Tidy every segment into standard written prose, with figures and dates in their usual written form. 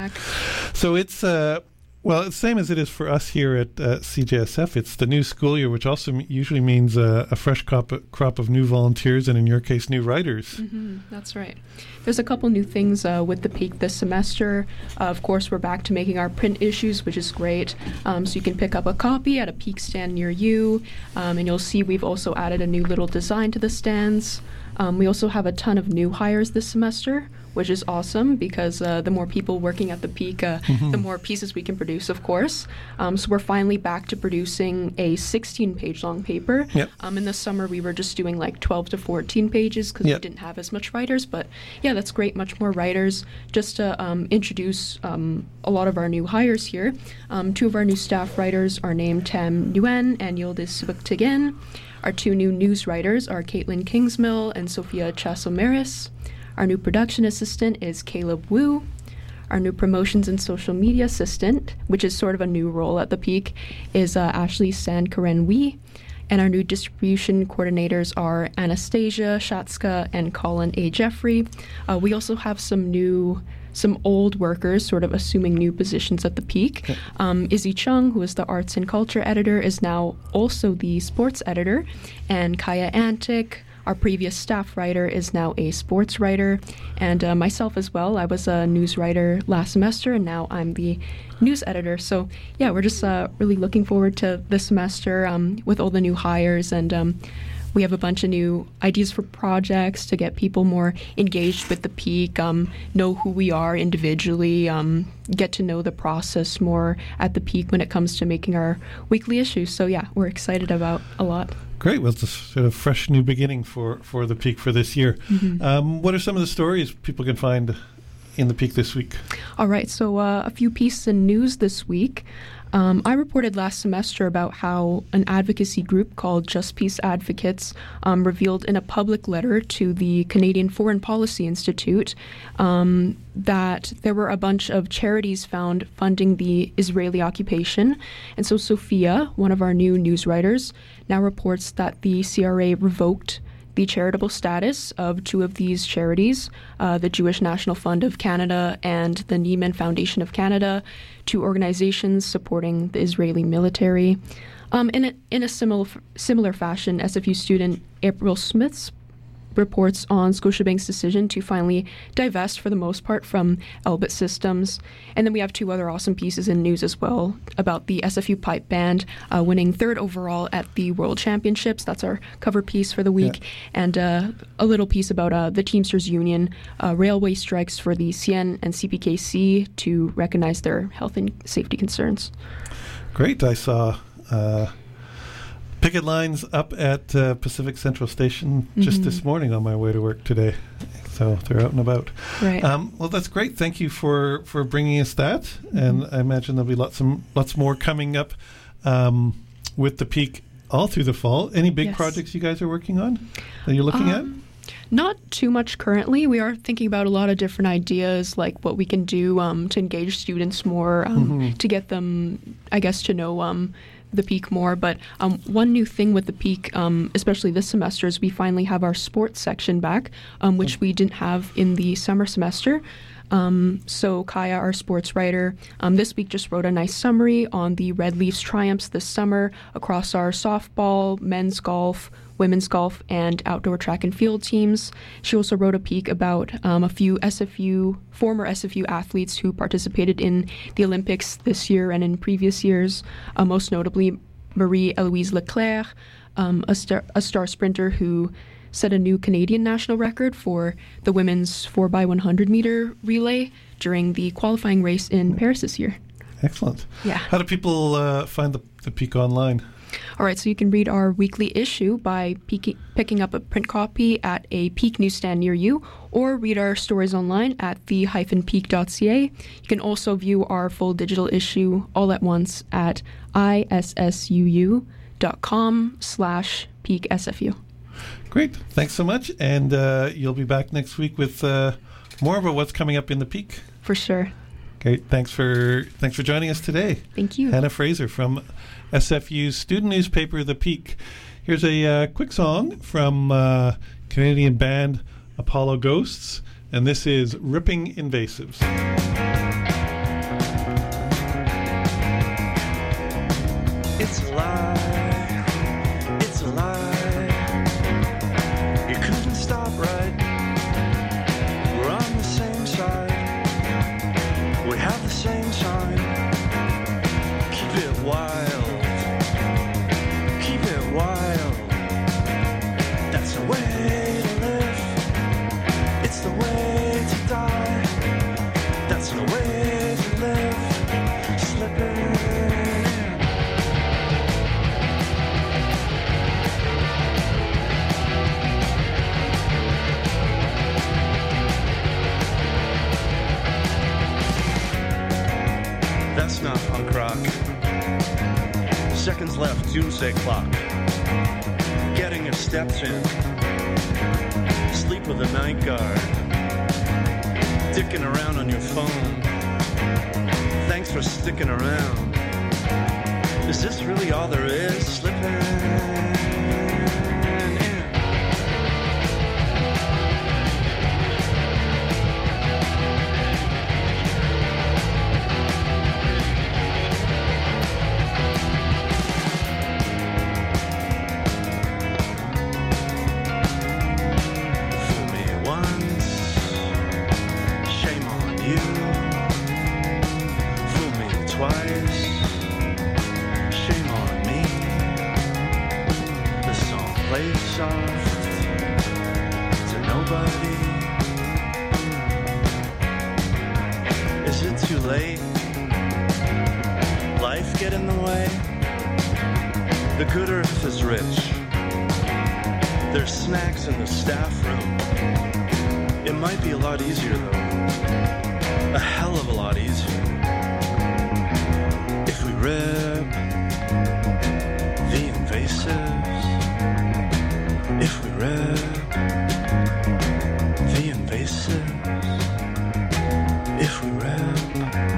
So it's well, it's the same as it is for us here at CJSF. It's the new school year, which also usually means a fresh crop of new volunteers, and in your case, new writers. That's right. There's a couple new things with the Peak this semester. Of course, we're back to making our print issues, which is great. So you can pick up a copy at a Peak stand near you, and you'll see we've also added a new little design to the stands. We also have a ton of new hires this semester, which is awesome because the more people working at the Peak, the more pieces we can produce, of course. So we're finally back to producing a 16-page long paper. Yep. In the summer, we were just doing like 12 to 14 pages because we didn't have as much writers. But yeah, that's great, much more writers. Just to introduce a lot of our new hires here. Two of our new staff writers are named Tam Nguyen and Yildiz Subuktigen. Our two new news writers are Caitlin Kingsmill and Sophia Chasomeris. Our new production assistant is Caleb Wu. Our new promotions and social media assistant, which is sort of a new role at the Peak, is Ashley San-Karen Wee. And our new distribution coordinators are Anastasia Shatska and Colin A. Jeffrey. We also have some old workers sort of assuming new positions at the Peak. Izzy Chung, who is the arts and culture editor, is now also the sports editor. And Kaya Antic, our previous staff writer, is now a sports writer. And myself as well. I was a news writer last semester, and now I'm the news editor. So yeah, we're just really looking forward to this semester with all the new hires, and we have a bunch of new ideas for projects to get people more engaged with the Peak, know who we are individually, get to know the process more at the Peak when it comes to making our weekly issues. So yeah, we're excited about a lot. Great. Well, it's a sort of fresh new beginning for the Peak for this year. What are some of the stories people can find in the Peak this week? All right. So a few pieces in news this week. I reported last semester about how an advocacy group called Just Peace Advocates revealed in a public letter to the Canadian Foreign Policy Institute that there were a bunch of charities found funding the Israeli occupation. And so Sophia, one of our new news writers, now reports that the CRA revoked the charitable status of two of these charities, the Jewish National Fund of Canada and the Nieman Foundation of Canada, two organizations supporting the Israeli military. In a similar fashion, SFU student April Smith's reports on Scotiabank's decision to finally divest, for the most part, from Elbit Systems. And then we have two other awesome pieces in news as well about the SFU Pipe Band winning third overall at the World Championships. That's our cover piece for the week. And a little piece about the Teamsters Union railway strikes for the CN and CPKC to recognize their health and safety concerns. Great. I saw picket lines up at Pacific Central Station just this morning on my way to work today. So they're out and about. Right. Well, that's great. Thank you for bringing us that. And I imagine there'll be lots more coming up with the Peak all through the fall. Any big projects you guys are working on that you're looking at? Not too much currently. We are thinking about a lot of different ideas, like what we can do to engage students more, to get them, I guess, to know the Peak more. But one new thing with the Peak, especially this semester, is we finally have our sports section back, which we didn't have in the summer semester. So Kaya, our sports writer, this week just wrote a nice summary on the Red Leafs triumphs this summer across our softball, men's golf, women's golf, and outdoor track and field teams. She also wrote a Peak about a few former SFU athletes who participated in the Olympics this year and in previous years, most notably Marie-Eloise Leclerc, a star sprinter who set a new Canadian national record for the women's 4x100 meter relay during the qualifying race in Paris this year. Excellent. Yeah. How do people find the Peak online? All right, so you can read our weekly issue by picking up a print copy at a Peak newsstand near you, or read our stories online at the-peak.ca. You can also view our full digital issue all at once at issuu.com/peaksfu. Great. Thanks so much. And you'll be back next week with more about what's coming up in the Peak. For sure. Great. Thanks for joining us today. Thank you. Hannah Fraser from SFU's student newspaper, The Peak. Here's a quick song from Canadian band Apollo Ghosts, and this is Ripping Invasives. That's not punk rock. Seconds left, doomsday clock. Getting your steps in. Sleep with a night guard. Dicking around on your phone. Thanks for sticking around. Is this really all there is? Slipping in. In the staff room. It might be a lot easier though. A hell of a lot easier. If we rip the invasives. If we rip the invasives. If we rip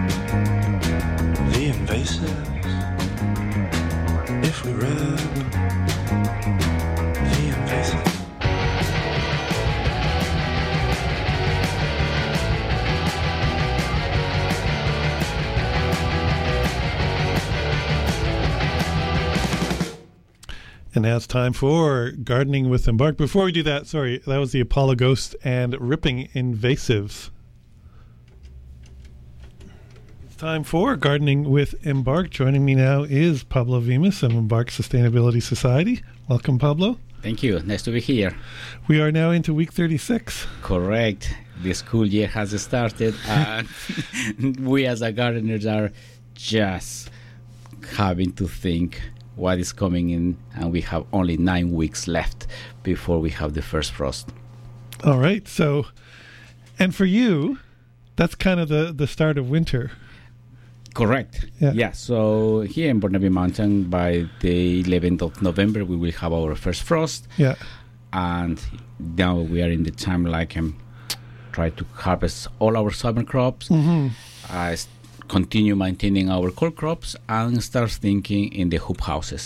the invasives. If we rip the invasives. And now it's time for Gardening with Embark. Before we do that, sorry, that was the Apollo Ghost and Ripping Invasives. It's time for Gardening with Embark. Joining me now is Pablo Vimas of Embark Sustainability Society. Welcome, Pablo. Thank you. Nice to be here. We are now into week 36. Correct. The school year has started, and we as a gardeners are just having to think what is coming in, and we have only 9 weeks left before we have the first frost. All right. So, and for you, that's kind of the start of winter. Correct. Yeah. So here in Burnaby Mountain, by the 11th of November, we will have our first frost. Yeah. And now we are in the time try to harvest all our summer crops. Mm-hmm. Continue maintaining our core crops and start thinking in the hoop houses.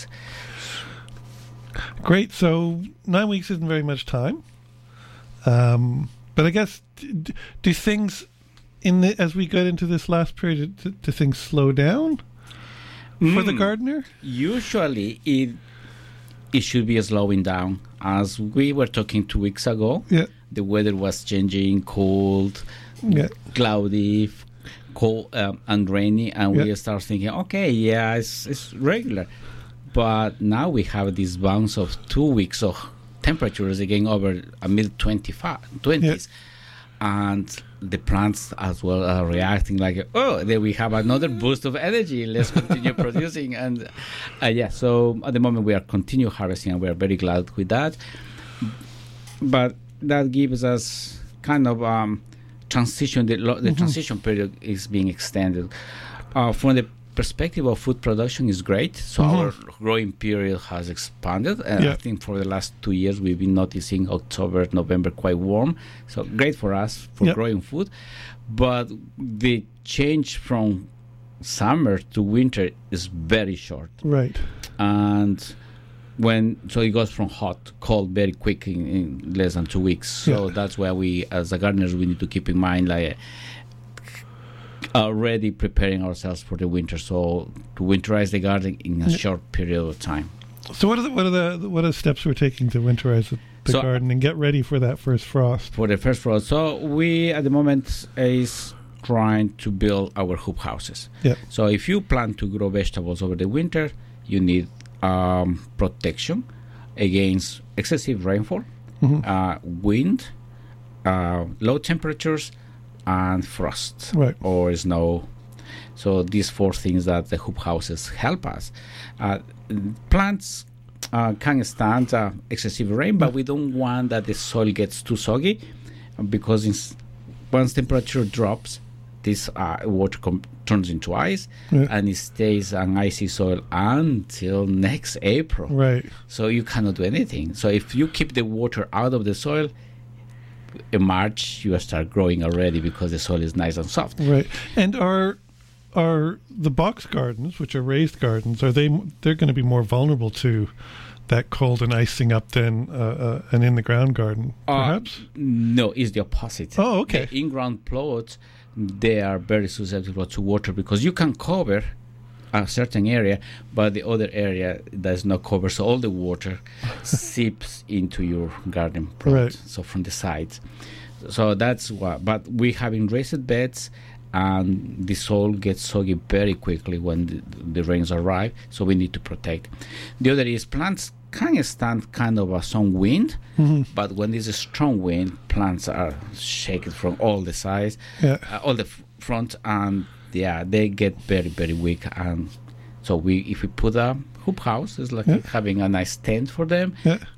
Great. So 9 weeks isn't very much time. But I guess, do things as we get into this last period, do things slow down for the gardener? Usually it should be slowing down. As we were talking 2 weeks ago, the weather was changing, cold, cloudy, cold and rainy, and we start thinking, okay, it's regular. But now we have this bounce of 2 weeks of temperatures again over a mid-20s. And the plants as well are reacting like, oh, there we have another boost of energy. Let's continue producing. And so at the moment we are continue harvesting, and we are very glad with that. But that gives us kind of transition. The transition period is being extended. From the perspective of food production is great. So our growing period has expanded. And I think for the last 2 years, we've been noticing October, November quite warm. So great for us for growing food. But the change from summer to winter is very short. Right. And so it goes from hot to cold very quick in less than 2 weeks. So that's why we, as a gardeners, we need to keep in mind already preparing ourselves for the winter, so to winterize the garden in a short period of time. So what are the steps we're taking to winterize the garden and get ready for that first frost? For the first frost, so we at the moment is trying to build our hoop houses. Yeah. So if you plan to grow vegetables over the winter, you need protection against excessive rainfall, wind, low temperatures, and frost or snow. So these 4 things that the hoop houses help us. Plants can stand excessive rain, but we don't want that the soil gets too soggy, because once temperature drops, this water turns into ice, and it stays on icy soil until next April. Right. So you cannot do anything. So if you keep the water out of the soil, in March you will start growing already because the soil is nice and soft. Right. And are the box gardens, which are raised gardens, they're going to be more vulnerable to that cold and icing up than an in-the-ground garden, perhaps? No, it's the opposite. Oh, okay. The in-ground plots, they are very susceptible to water because you can cover a certain area, but the other area does not cover, so all the water seeps into your garden plot, right. So from the sides. So that's what. But we have in raised beds, and the soil gets soggy very quickly when the rains arrive, so we need to protect. The other is plants can stand kind of some wind, but when there's a strong wind, plants are shaken from all the sides, all the front, and they get very, very weak. And so if we put a hoop house, it's like having a nice tent for them.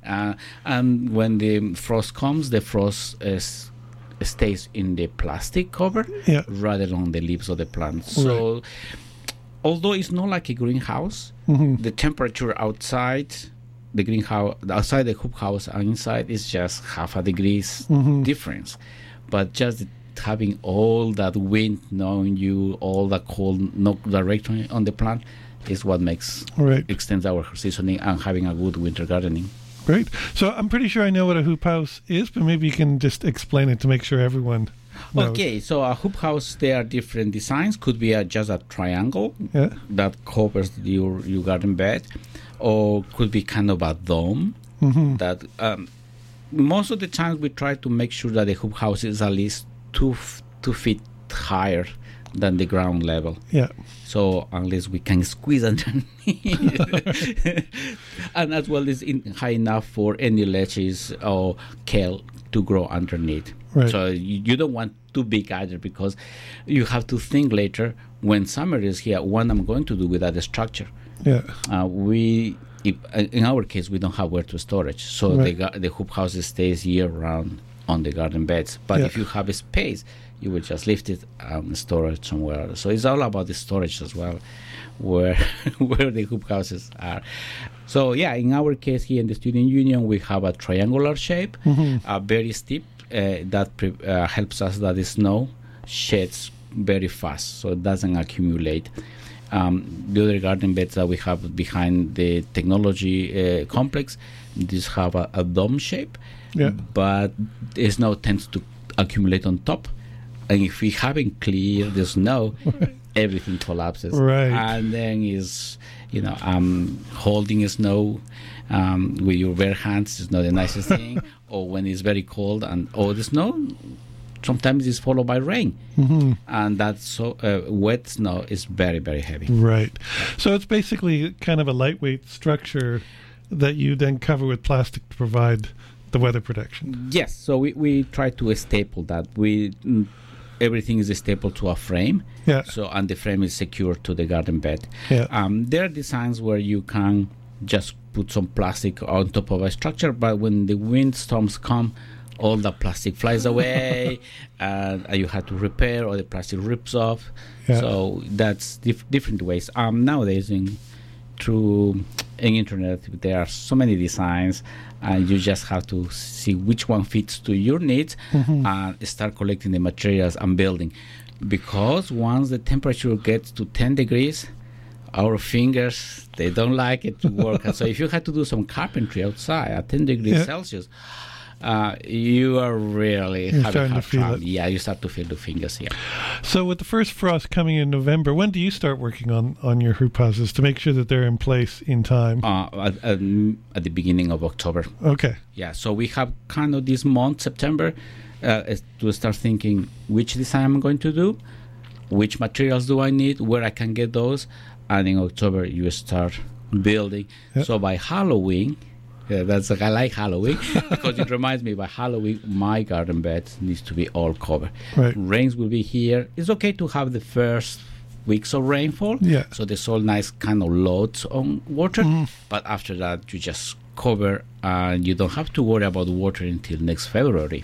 And when the frost comes, the frost stays in the plastic cover rather than on the leaves of the plant. So although it's not like a greenhouse, the temperature outside the greenhouse, outside the hoop house and inside is just half a degree difference. But just having all that wind knowing you, all the cold not directly on the plant is what makes extends our seasoning and having a good winter gardening. Great. So I'm pretty sure I know what a hoop house is, but maybe you can just explain it to make sure everyone knows. Okay, so a hoop house, there are different designs. Could be just a triangle that covers your garden bed, or could be kind of a dome. That most of the times we try to make sure that the hoop house is at least 2 feet higher than the ground level. So unless we can squeeze underneath, and as well as high enough for any lettuce or kale to grow underneath. So you don't want too big either, because you have to think later when summer is here what I'm going to do with that structure. In our case, we don't have where to storage, so the hoop house stays year round on the garden beds. But if you have a space, you will just lift it and store it somewhere. So it's all about the storage as well, where the hoop houses are. So in our case here in the Student Union, we have a triangular shape, very steep, that helps us that the snow sheds very fast, so it doesn't accumulate. The other garden beds that we have behind the technology complex, these have a dome shape, but the snow tends to accumulate on top. And if we haven't cleared the snow, everything collapses. And then holding snow with your bare hands is not the nicest thing. Or when it's very cold and the snow sometimes is followed by rain, and that's wet snow is very, very heavy. So it's basically kind of a lightweight structure that you then cover with plastic to provide the weather protection. Yes. So we try to staple that. Everything is stapled to a frame. So and the frame is secured to the garden bed. There are designs where you can just put some plastic on top of a structure, but when the windstorms come, all the plastic flies away, and you have to repair, or the plastic rips off. So that's different ways. Nowadays, through internet, there are so many designs, and you just have to see which one fits to your needs and start collecting the materials and building. Because once the temperature gets to 10 degrees, our fingers, they don't like it to work. So if you had to do some carpentry outside at 10 degrees Celsius, you are really having a hard time. You start to feel the fingers here. So with the first frost coming in November, when do you start working on your hoop houses to make sure that they're in place in time? At the beginning of October. So we have kind of this month, September, to start thinking which design I'm going to do, which materials do I need, where I can get those, and in October you start building. So by Halloween, I like Halloween because it reminds me by Halloween my garden bed needs to be all covered. Rains will be here. It's okay to have the first weeks of rainfall, so the soil nice kind of loads on water, but after that you just cover and you don't have to worry about water until next February.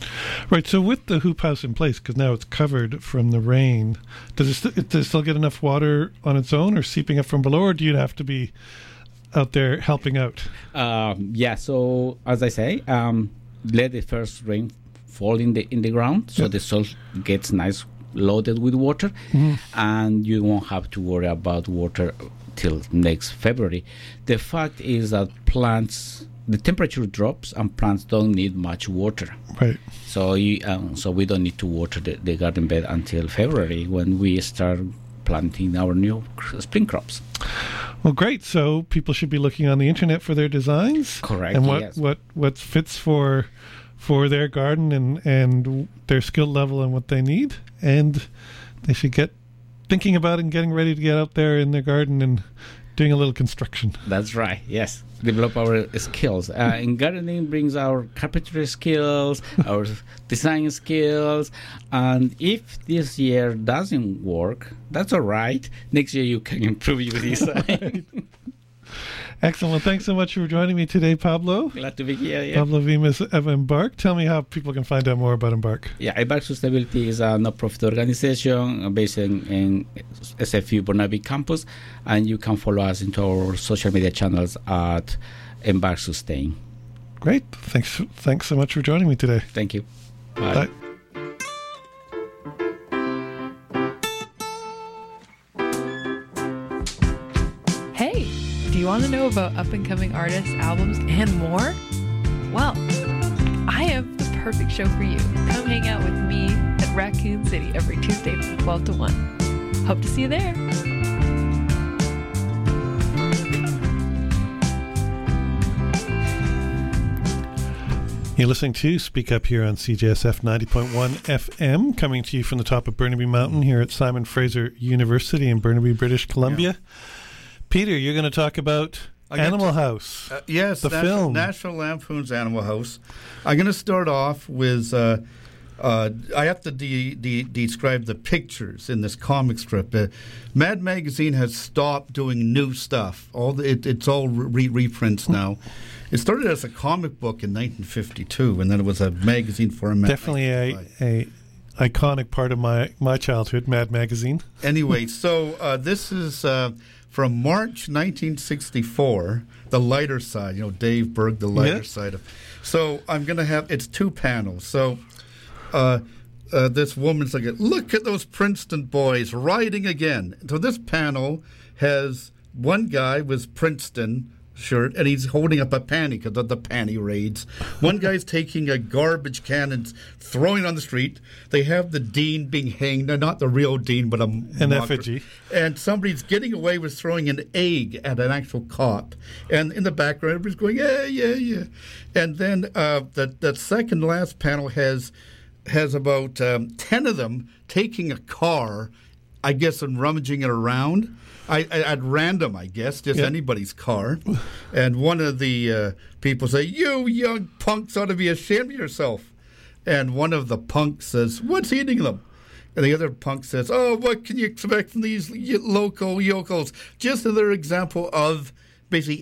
Right. So with the hoop house in place, because now it's covered from the rain, does it still get enough water on its own, or seeping up from below, or do you have to be out there helping out? So as I say, let the first rain fall in the ground, so the soil gets nice loaded with water, and you won't have to worry about water till next February. The fact is that the temperature drops and plants don't need much water. Right. So so we don't need to water the garden bed until February, when we start planting our new spring crops. Well, great. So people should be looking on the internet for their designs. Correct. And what fits for their garden and their skill level and what they need. And they should get thinking about it and getting ready to get out there in their garden and doing a little construction. That's right. Yes. Develop our skills. And gardening brings our carpentry skills, our design skills. And if this year doesn't work, that's all right. Next year you can improve your design. Excellent. Well, thanks so much for joining me today, Pablo. Glad to be here. Yeah. Pablo Vimes of Embark. Tell me how people can find out more about Embark. Yeah, Embark Sustainability is a non-profit organization based in SFU Burnaby campus, and you can follow us into our social media channels at Embark Sustain. Great. Thanks so much for joining me today. Thank you. Bye. Bye. Do you want to know about up-and-coming artists, albums, and more? Well, I have the perfect show for you. Come hang out with me at Raccoon City every Tuesday from 12 to 1. Hope to see you there. You're listening to Speak Up here on CJSF 90.1 FM, coming to you from the top of Burnaby Mountain here at Simon Fraser University in Burnaby, British Columbia. Yeah. Peter, you're going to talk about Animal House. Yes, the film. National Lampoon's Animal House. I'm going to start off with, I have to describe the pictures in this comic strip. Mad Magazine has stopped doing new stuff. It's all reprints now. It started as a comic book in 1952, and then it was a magazine format. Definitely a iconic part of my childhood, Mad Magazine. Anyway, so this is... from March 1964, the lighter side, Dave Berg, the lighter side of. So I'm going to have, it's 2 panels. So this woman's like, look at those Princeton boys riding again. So this panel has one guy with Princeton shirt, and he's holding up a panty because of the panty raids. One guy's taking a garbage can and throwing it on the street. They have the dean being hanged. No, not the real dean, but an effigy. And somebody's getting away with throwing an egg at an actual cop. And in the background, everybody's going, yeah. And then the second last panel has about 10 of them taking a car, I guess, and rummaging it around. At random, I guess, just anybody's car. And one of the people say, you young punks ought to be ashamed of yourself. And one of the punks says, what's eating them? And the other punk says, oh, what can you expect from these local yokels? Just another example of basically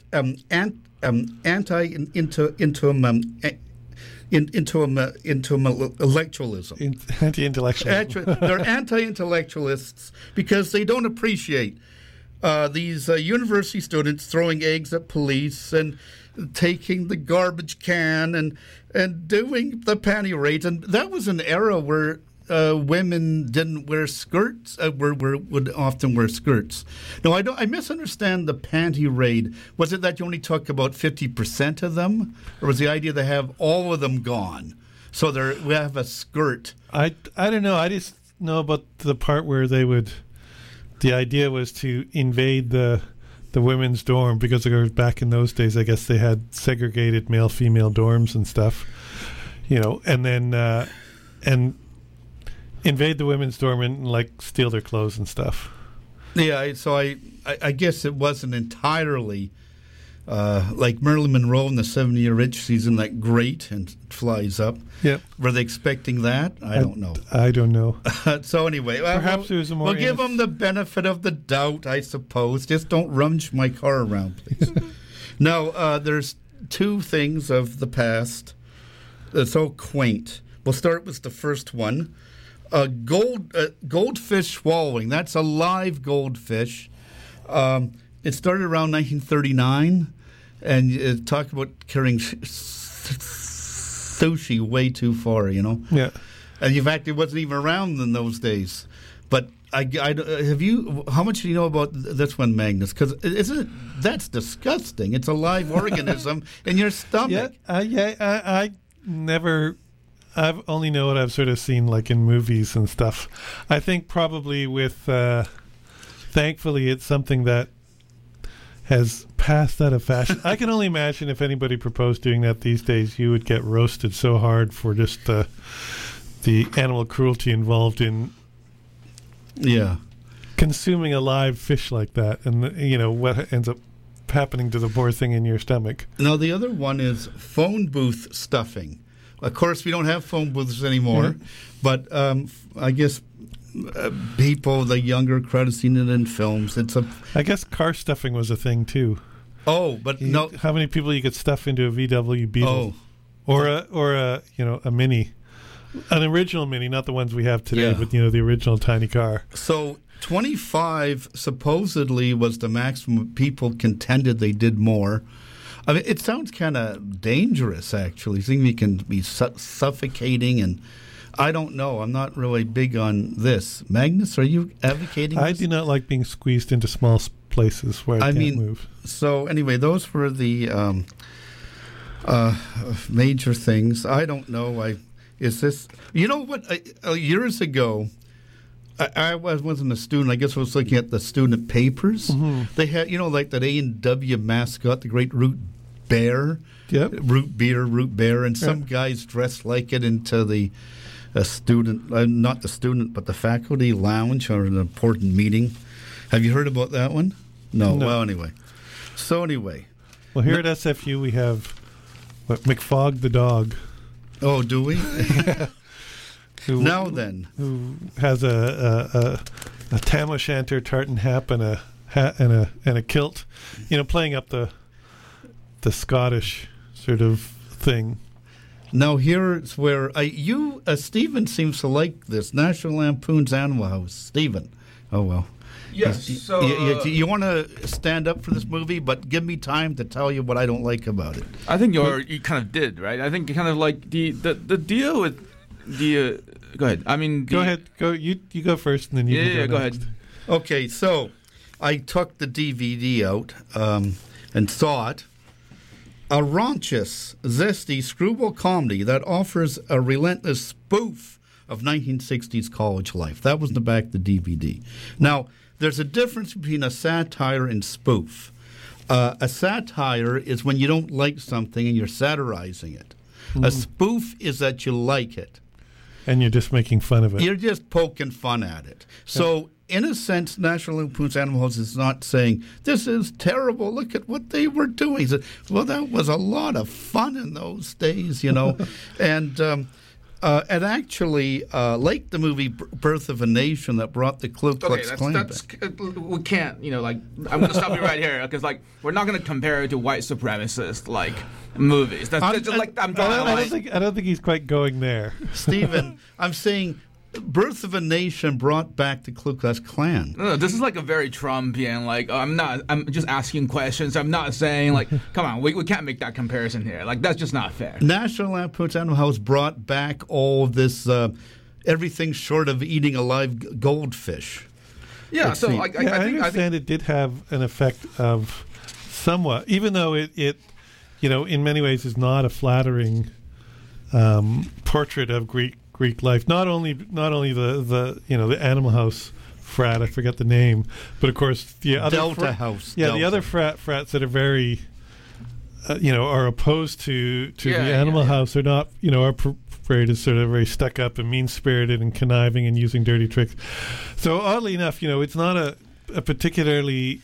intellectualism. Anti-intellectualism. They're anti-intellectualists because they don't appreciate these university students throwing eggs at police and taking the garbage can and doing the panty raids. And that was an era where women didn't wear skirts, would often wear skirts. No, I misunderstand the panty raid. Was it that you only took about 50% of them? Or was the idea to have all of them gone? So we have a skirt. I don't know. I just know about the part where the idea was to invade the women's dorm, because back in those days, I guess they had segregated male-female dorms and stuff, and then and invade the women's dorm and steal their clothes and stuff. Yeah, so I guess it wasn't entirely like Marilyn Monroe in the 70-year itch season, that great and flies up. Yeah, were they expecting that? I don't know. I don't know. So anyway, perhaps it was we'll give them the benefit of the doubt, I suppose. Just don't rummage my car around, please. Now, there's 2 things of the past so quaint. We'll start with the first one. Goldfish swallowing. That's a live goldfish. It started around 1939, and it talked about carrying sushi way too far, Yeah. And in fact, it wasn't even around in those days. But have you? How much do you know about this one, Magnus? Because that's disgusting. It's a live organism in your stomach. I never. I've only know what I've sort of seen like in movies and stuff. I think probably with. Thankfully, it's something that has passed out of fashion. I can only imagine if anybody proposed doing that these days, you would get roasted so hard for just the animal cruelty involved in consuming a live fish like that, and what ends up happening to the poor thing in your stomach. Now the other one is phone booth stuffing. Of course, we don't have phone booths anymore, but I guess people, the younger crowd, have seen it in films. I guess car stuffing was a thing too. Oh, but no. How many people you could stuff into a VW Beetle, or a Mini, an original Mini, not the ones we have today, but the original tiny car. So 25 supposedly was the maximum. People contended they did more. I mean, it sounds kind of dangerous, actually. Thinking you can be suffocating, and I don't know. I'm not really big on this. Magnus, are you advocating this? I do not like being squeezed into small places where I can't move. So anyway, those were the major things. I don't know. Is this? You know what? Years ago, I wasn't a student. I guess I was looking at the student papers. Mm-hmm. They had, like that A&W mascot, the great Root Bear. Yep. Root Bear, and some guys dressed like it into the student, not the student, but the faculty lounge or an important meeting. Have you heard about that one? No. Well, anyway. Well, here at SFU we have McFog the dog. Oh, do we? Who has a tam o' shanter tartan hat and a kilt, playing up the Scottish sort of thing. Now here's where Stephen seems to like this. National Lampoon's Animal House. Stephen. Oh well. Yes. So you want to stand up for this movie, but give me time to tell you what I don't like about it. I think you kind of did, right? I think you kind of like the deal with the. Go ahead. Go ahead. Go. You go first, and then you. Go ahead. Okay, so I took the DVD out and saw it. A raunchous, zesty screwball comedy that offers a relentless spoof of 1960s college life. That was the back of the DVD. Now, there's a difference between a satire and spoof. A satire is when you don't like something and you're satirizing it. Mm. A spoof is that you like it. And you're just making fun of it. You're just poking fun at it. So, in a sense, National Lampoon's Animal House is not saying, this is terrible, look at what they were doing. Said, well, that was a lot of fun in those days, And actually, like the movie Birth of a Nation that brought the Ku Klux Klan back. We can't, I'm going to stop you right here, because, we're not going to compare it to white supremacist, movies. I don't think he's quite going there. Stephen, I'm saying Birth of a Nation brought back the Ku Klux Klan. No, this is a very Trumpian, I'm just asking questions. I'm not saying, come on, we can't make that comparison here. That's just not fair. National Lampoon's Animal House brought back all of this, everything short of eating a live goldfish. Yeah, so I understand it did have an effect of somewhat, even though it in many ways is not a flattering portrait of Greek life. Not only the Animal House frat, I forget the name, but of course the other Delta House. Yeah, the other frats that are very are opposed to the Animal House. They're not are portrayed as sort of very stuck up and mean spirited and conniving and using dirty tricks. So oddly enough, it's not a particularly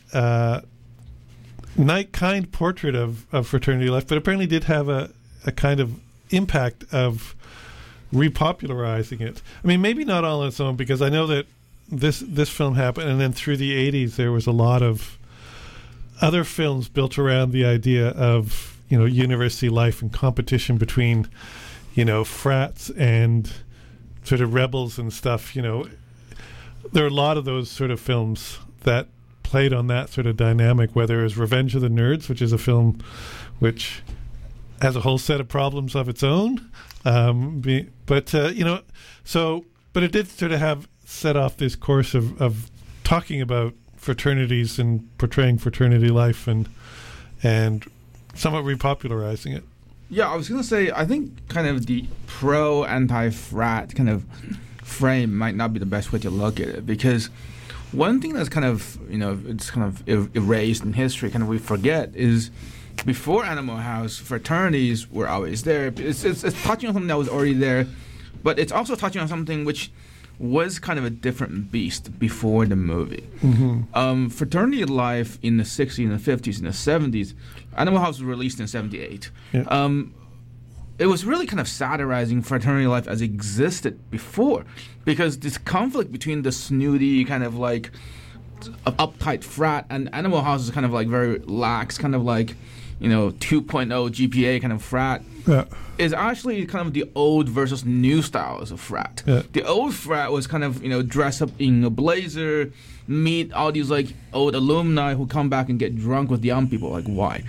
kind portrait of fraternity life, but apparently did have a kind of impact of repopularizing it. I mean, maybe not all on its own, because I know that this film happened, and then through the 80s there was a lot of other films built around the idea of university life and competition between frats and sort of rebels and stuff. There are a lot of those sort of films that played on that sort of dynamic, whether it was Revenge of the Nerds, which is a film which has a whole set of problems of its own. But it did sort of have set off this course of talking about fraternities and portraying fraternity life and somewhat repopularizing it. Yeah, I was going to say, I think kind of the pro-anti-frat kind of frame might not be the best way to look at it, because one thing that's kind of, it's kind of erased in history, kind of we forget, is before Animal House, fraternities were always there. It's touching on something that was already there, but it's also touching on something which was kind of a different beast before the movie. Mm-hmm. Fraternity life in the 60s and the 50s and the 70s, Animal House was released in 78. Yeah. It was really kind of satirizing fraternity life as it existed before, because this conflict between the snooty kind of like uptight frat and Animal House is kind of like very lax, kind of like 2.0 GPA kind of frat, is actually kind of the old versus new styles of frat. Yeah. The old frat was kind of, dress up in a blazer, meet all these like old alumni who come back and get drunk with young people. Like, why?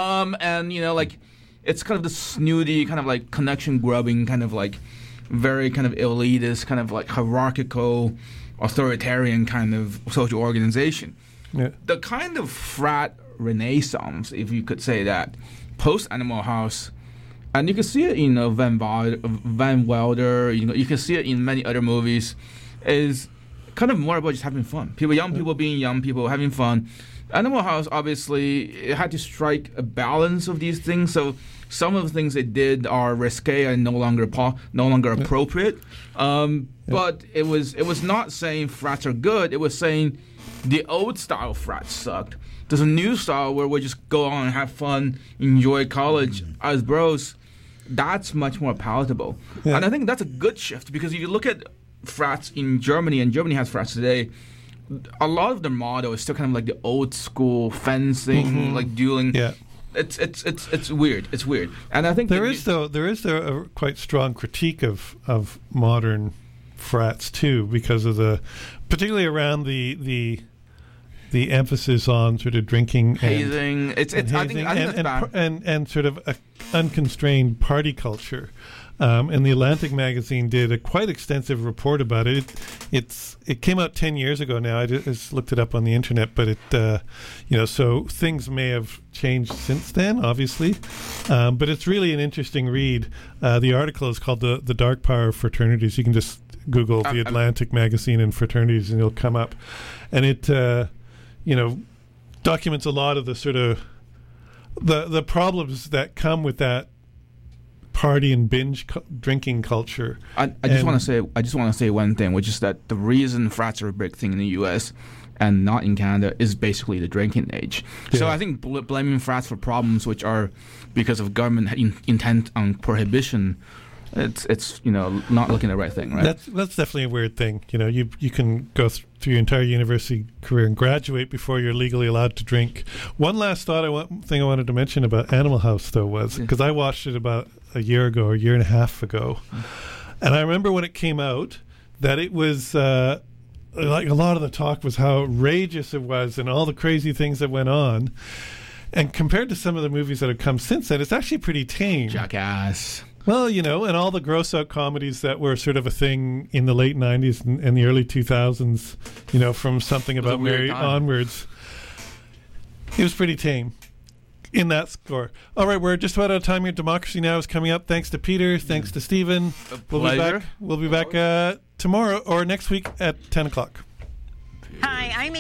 It's kind of the snooty, kind of like connection grubbing, kind of like very kind of elitist, kind of like hierarchical, authoritarian kind of social organization. Yeah. The kind of frat renaissance, if you could say that, post Animal House, and you can see it in Van Wilder, you can see it in many other movies, is kind of more about just having fun. Young people being young people, having fun. Animal House, obviously, it had to strike a balance of these things, so some of the things it did are risque and no longer appropriate. But it was not saying frats are good. It was saying the old style frats sucked. There's a new style where we just go on and have fun, enjoy college as bros. That's much more palatable. Yeah. And I think that's a good shift, because if you look at frats in Germany, and Germany has frats today, a lot of their motto is still kind of like the old school fencing, like dueling. Yeah. It's weird. It's weird. And I think there is a quite strong critique of modern frats too, because of particularly around the emphasis on sort of drinking, hazing. I think that's bad. And sort of a unconstrained party culture. And the Atlantic magazine did a quite extensive report about it. It came out 10 years ago now. I just looked it up on the internet, but so things may have changed since then, obviously. But it's really an interesting read. The article is called "The Dark Power of Fraternities." You can just Google the Atlantic magazine and fraternities, and it'll come up. And it documents a lot of the sort of the problems that come with that party and binge drinking culture. I just want to say one thing, which is that the reason frats are a big thing in the U.S. and not in Canada is basically the drinking age. Yeah. So I think blaming frats for problems which are because of government intent on prohibition, it's not looking at the right thing, right? That's definitely a weird thing. You can go through your entire university career and graduate before you're legally allowed to drink. One last thing I wanted to mention about Animal House, though, was because I watched it about a year and a half ago, and I remember when it came out that it was like a lot of the talk was how outrageous it was and all the crazy things that went on. And compared to some of the movies that have come since then, it's actually pretty tame. Jackass. Well, and all the gross-out comedies that were sort of a thing in the late 90s and the early 2000s, from Something About Mary onwards, it was pretty tame in that score. All right, we're just about out of time here. Democracy Now! Is coming up. Thanks to Peter. Thanks to Stephen. We'll be back tomorrow or next week at 10 o'clock. Hi, I'm